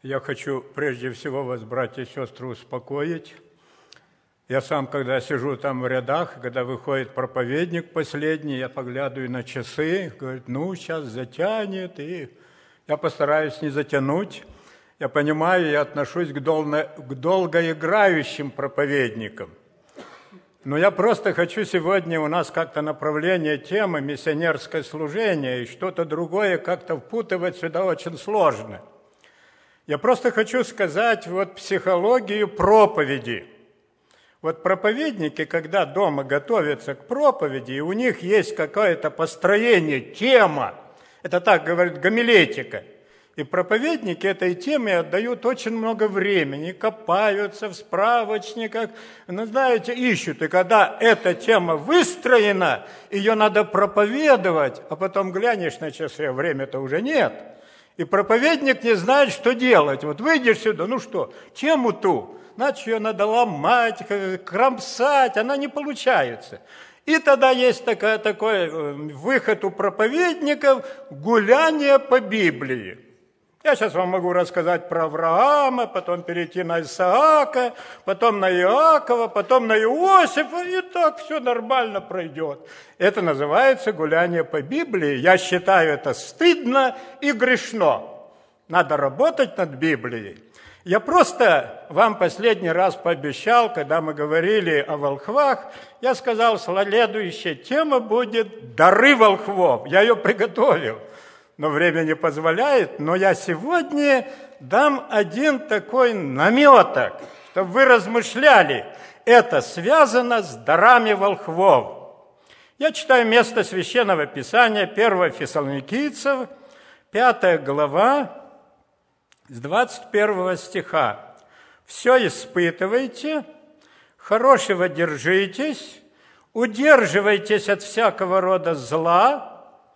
Я хочу прежде всего вас, братья и сестры, успокоить. Я сам, когда сижу там в рядах, когда выходит проповедник последний, я поглядываю на часы, говорит, сейчас затянет, и я постараюсь не затянуть. Я понимаю, я отношусь к долгоиграющим проповедникам. Но я просто хочу сегодня, у нас как-то направление темы миссионерское служение, и что-то другое как-то впутывать сюда очень сложно. Я просто хочу сказать психологию проповеди. Проповедники, когда дома готовятся к проповеди, и у них есть какое-то построение, тема, это так говорит гомилетика, и проповедники этой теме отдают очень много времени, копаются в справочниках, ищут. И когда эта тема выстроена, ее надо проповедовать, а потом глянешь на часы, время-то уже нет. И проповедник не знает, что делать. Выйдешь сюда, тему ту, значит, ее надо ломать, кромсать, она не получается. И тогда есть такой выход у проповедников – гуляние по Библии. Я сейчас вам могу рассказать про Авраама, потом перейти на Исаака, потом на Иакова, потом на Иосифа, и так все нормально пройдет. Это называется гуляние по Библии. Я считаю это стыдно и грешно. Надо работать над Библией. Я просто вам последний раз пообещал, когда мы говорили о волхвах, я сказал, следующая тема будет «Дары волхвов». Я ее приготовил. Но время не позволяет, но я сегодня дам один такой наметок, чтобы вы размышляли. Это связано с дарами волхвов. Я читаю место Священного Писания, 1 Фессалоникийцев, 5 глава, с 21 стиха. «Все испытывайте, хорошего держитесь, удерживайтесь от всякого рода зла,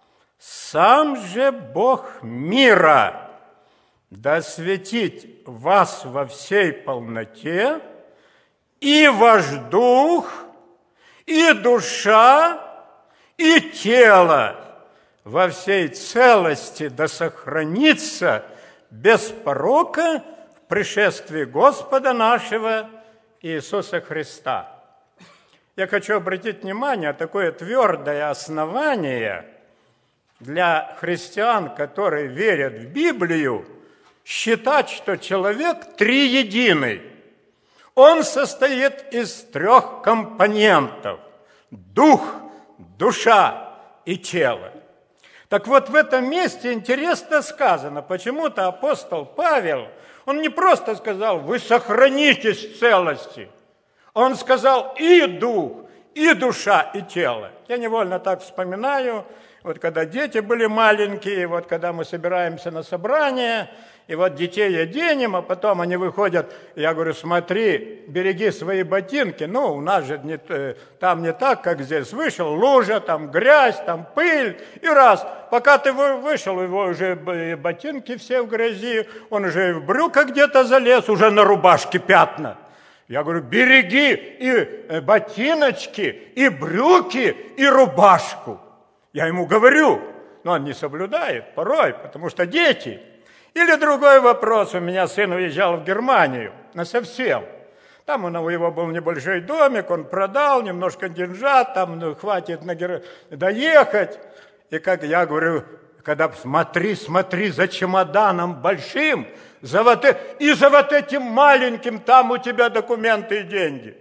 сам же Бог мира да осветит вас во всей полноте, и ваш дух, и душа, и тело во всей целости да сохранится без порока в пришествии Господа нашего Иисуса Христа». Я хочу обратить внимание, такое твердое основание для христиан, которые верят в Библию, считать, что человек триединый. Он состоит из 3 компонентов – дух, душа и тело. Так в этом месте интересно сказано, почему-то апостол Павел, он не просто сказал «вы сохранитесь в целости», он сказал «и дух, и душа, и тело». Я невольно так вспоминаю, когда дети были маленькие, когда мы собираемся на собрание, и детей оденем, а потом они выходят, я говорю, смотри, береги свои ботинки, у нас же там не так, как здесь, вышел, лужа, там грязь, там пыль, и раз, пока ты вышел, его уже ботинки все в грязи, он уже в брюках где-то залез, уже на рубашке пятна. Я говорю, береги и ботиночки, и брюки, и рубашку. Я ему говорю, но он не соблюдает порой, потому что дети. Или другой вопрос, у меня сын уезжал в Германию насовсем. Там у него был небольшой домик, он продал, немножко деньжат, там хватит доехать. И как я говорю, когда смотри за чемоданом большим, за этим маленьким, там у тебя документы и деньги.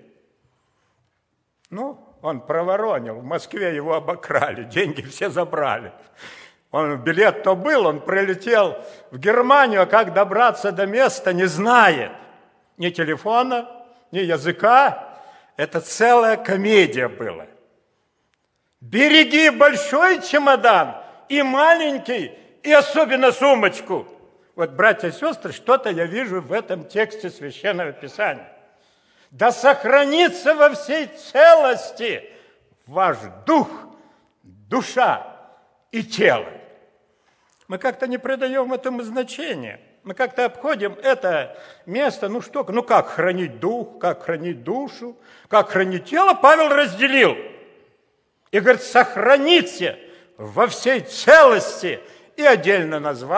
Он проворонил, в Москве его обокрали, деньги все забрали. Билет-то был, он прилетел в Германию, а как добраться до места, не знает. Ни телефона, ни языка. Это целая комедия была. Береги большой чемодан и маленький, и особенно сумочку. Братья и сестры, что-то я вижу в этом тексте Священного Писания. Да сохранится во всей целости ваш дух, душа и тело. Мы как-то не придаем этому значения. Мы как-то обходим это место, как хранить дух, как хранить душу, как хранить тело, Павел разделил. И говорит, сохраните во всей целости. И отдельно назвал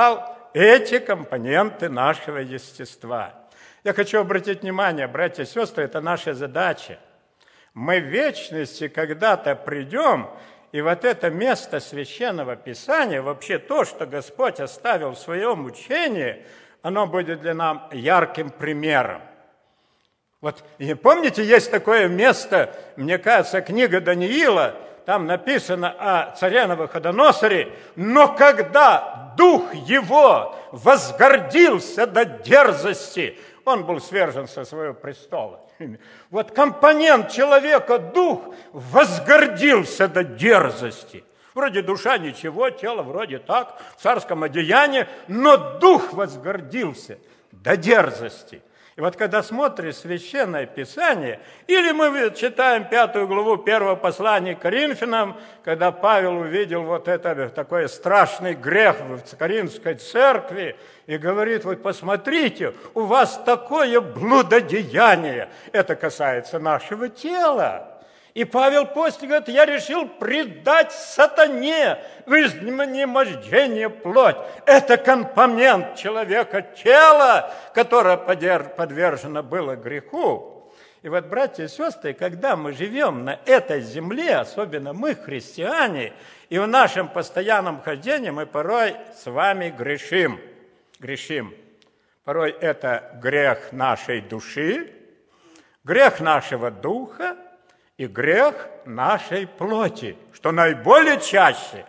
эти компоненты нашего естества. Я хочу обратить внимание, братья и сестры, это наша задача. Мы в вечности когда-то придем, и вот это место Священного Писания, вообще то, что Господь оставил в своем учении, оно будет для нас ярким примером. Вот, и помните, есть такое место, мне кажется, книга Даниила, там написано о царе Навуходоносоре, но когда дух его возгордился до дерзости, он был свержен со своего престола. Вот компонент человека, дух, возгордился до дерзости. Вроде душа ничего, тело вроде так, в царском одеянии, но дух возгордился до дерзости. И вот когда смотришь Священное Писание, или мы читаем 5 главу 1 послания к Коринфянам, когда Павел увидел вот это такой страшный грех в Коринфской церкви, и говорит, вот посмотрите, у вас такое блудодеяние, это касается нашего тела. И Павел после говорит, я решил предать сатане в изнемождение плоть. Это компонент человека, тела, которое подвержено было греху. И вот, братья и сестры, когда мы живем на этой земле, особенно мы, христиане, и в нашем постоянном хождении мы порой с вами грешим. Порой это грех нашей души, грех нашего духа, и грех нашей плоти, что наиболее чаще.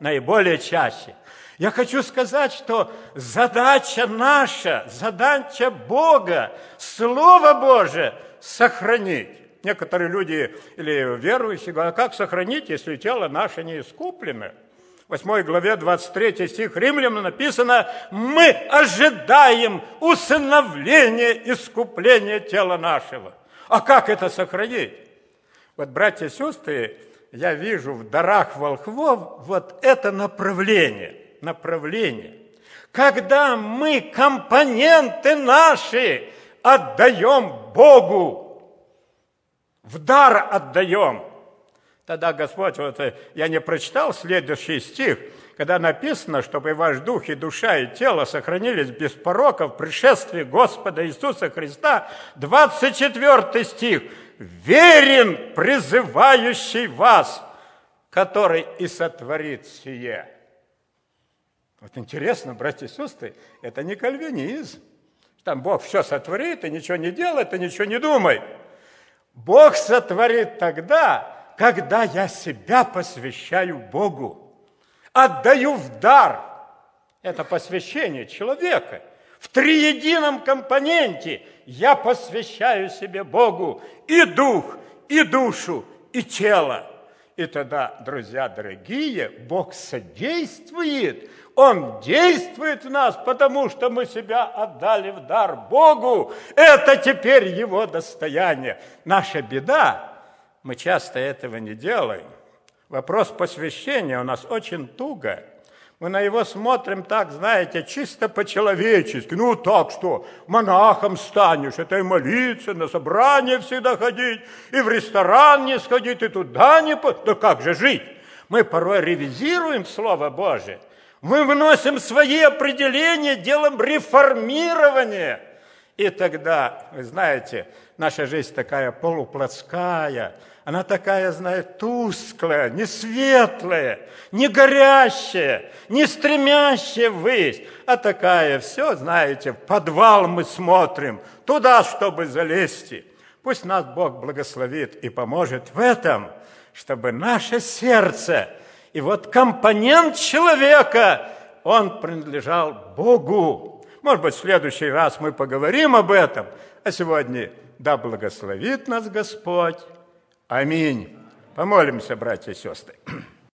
Я хочу сказать, что задача наша, задача Бога, Слово Божие сохранить. Некоторые люди или верующие говорят, как сохранить, если тело наше не искуплено? В 8 главе 23 стих Римлянам написано, мы ожидаем усыновления, искупления тела нашего. А как это сохранить? Вот, братья и сестры, я вижу в дарах волхвов вот это направление. Когда мы компоненты наши отдаем Богу, в дар отдаем, тогда Господь, вот я не прочитал следующий стих, когда написано, чтобы ваш дух и душа и тело сохранились без порока в пришествии Господа Иисуса Христа, 24 стих, верен призывающий вас, который и сотворит сие. Вот интересно, братья и сестры, это не кальвинизм. Там Бог все сотворит, и ничего не делает, и ничего не думает. Бог сотворит тогда, когда я себя посвящаю Богу, отдаю в дар. Это посвящение человека. В триедином компоненте я посвящаю себе Богу и дух, и душу, и тело. И тогда, друзья дорогие, Бог содействует. Он действует в нас, потому что мы себя отдали в дар Богу. Это теперь Его достояние. Наша беда, мы часто этого не делаем. Вопрос посвящения у нас очень туго. Мы на его смотрим так, знаете, чисто по-человечески. Ну так что, монахом станешь, это и молиться, на собрание всегда ходить, и в ресторан не сходить, и туда не... Да как же жить? Мы порой ревизируем Слово Божие. Мы вносим свои определения, делаем реформирование. И тогда, вы знаете, наша жизнь такая полуплотская, она такая, знаете, тусклая, не светлая, не горящая, не стремящая ввысь, а такая, все, знаете, в подвал мы смотрим, туда, чтобы залезть. Пусть нас Бог благословит и поможет в этом, чтобы наше сердце, и вот компонент человека, он принадлежал Богу. Может быть, в следующий раз мы поговорим об этом, а сегодня да благословит нас Господь. Аминь. Помолимся, братья и сестры.